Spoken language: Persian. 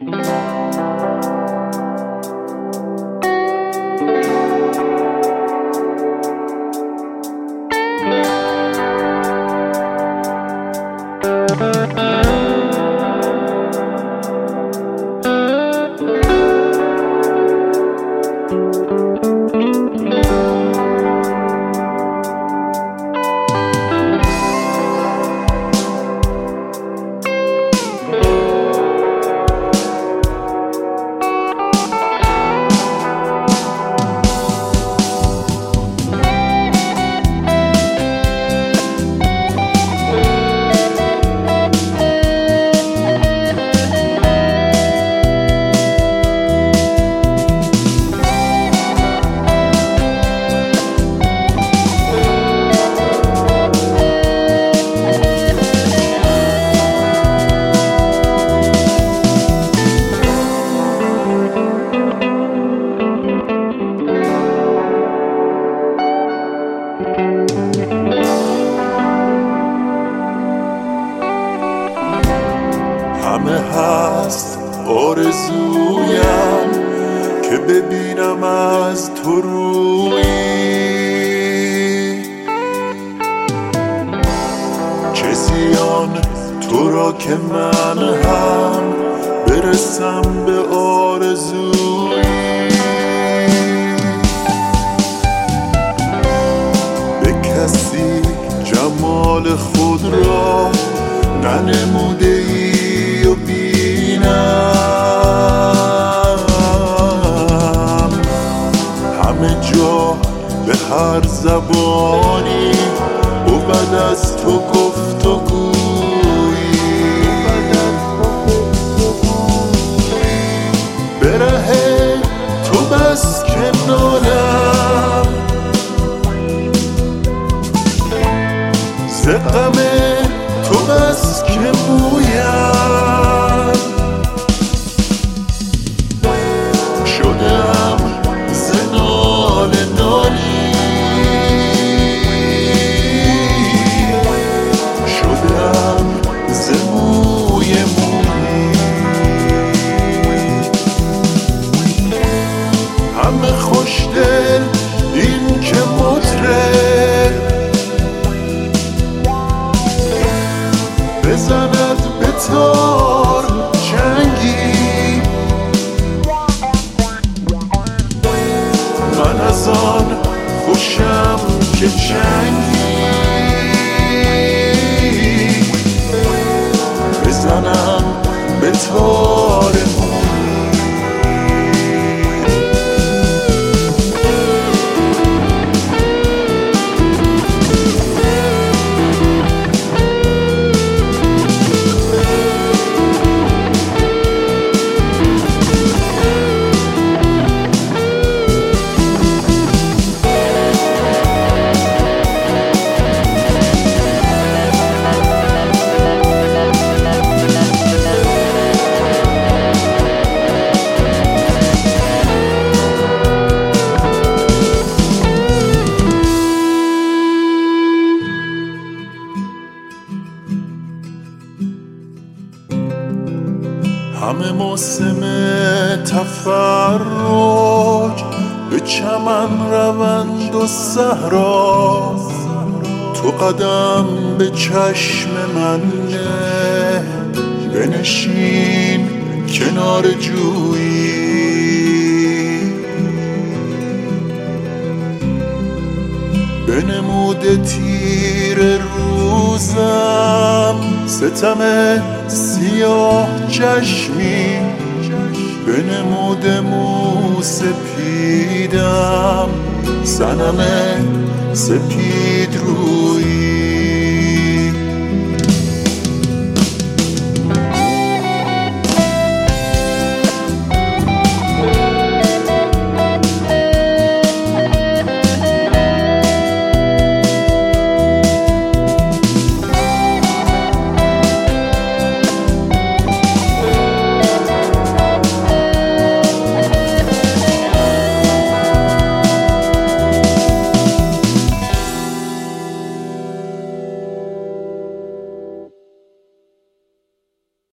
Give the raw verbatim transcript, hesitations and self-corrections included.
همه هست آرزویم که ببینم از تو روی، چه زیان تو را که من هم برسم به آرزوی. به کسی جمال خود را ننموده ای و بینم، همه جا به هر زبانی بود از تو گفت و گویی. به ره تو بس کنارم، ز غم تو بس که مویم شدم ز ناله نالی، شدم ز موی مویی. همه خوشدل این که مطرب بزند به تار چنگی، من از آن خوشم که چنگی بزنم به تار همه موسم تفرج به چمن روند و صحرا، تو قدم به چشم من نه، بنشین کنار جویی. بنموده تیر روزم ستم سیاه چشمی، بنموده مو سپیدم صنم سپید رویی.